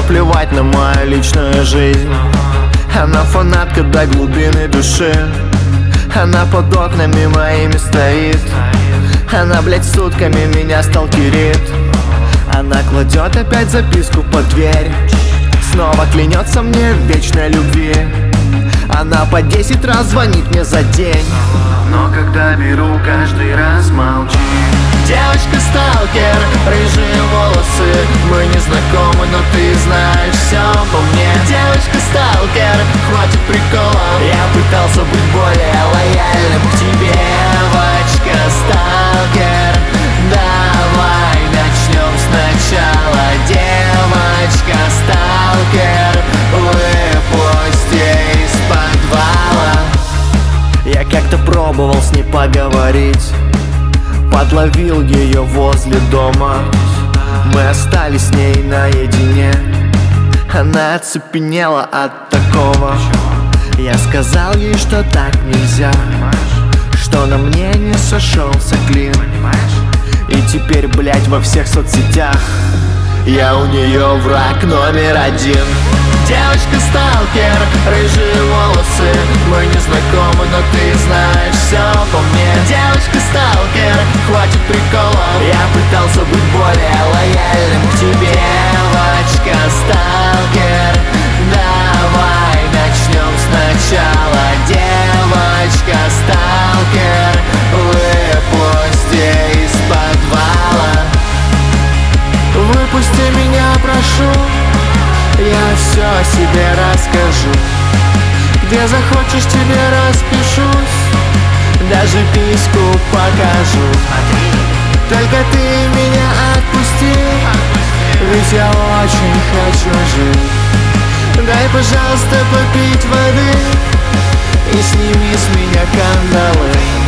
наплевать на мою личную жизнь. Она фанатка до глубины души. Она под окнами моими стоит. Она, блядь, сутками меня сталкерит. Она кладет опять записку под дверь. Снова клянется мне в вечной любви. Она по 10 раз звонит мне за день. Но когда беру, каждый раз молчит. Девочка-сталкер, рыжие волосы. Мы не знакомы, но ты знаешь все обо мне. Девочка-сталкер, хватит приколов. Я пытался быть более лояльным к тебе. Девочка-сталкер, давай начнем сначала. Девочка-сталкер, выпусти из подвала. Я как-то пробовал с ней поговорить. Подловил ее возле дома. Мы остались с ней наедине. Она оцепенела от такого. Я сказал ей, что так нельзя, что на мне не сошелся клин. И теперь, блядь, во всех соцсетях я у нее враг номер один. Девочка-сталкер, рыжие волосы. Мы не знакомы, но ты знаешь все обо мне. Девочка-сталкер, хватит приколов. Я пытался быть более лояльным к тебе. Девочка-сталкер, давай начнем сначала. Девочка-сталкер, выпусти из подвала. Выпусти меня, прошу. Я все о себе расскажу. Где захочешь, тебе распишусь. Даже письку покажу. Только ты меня отпусти, ведь я очень хочу жить. Дай, пожалуйста, попить воды и сними с меня кандалы.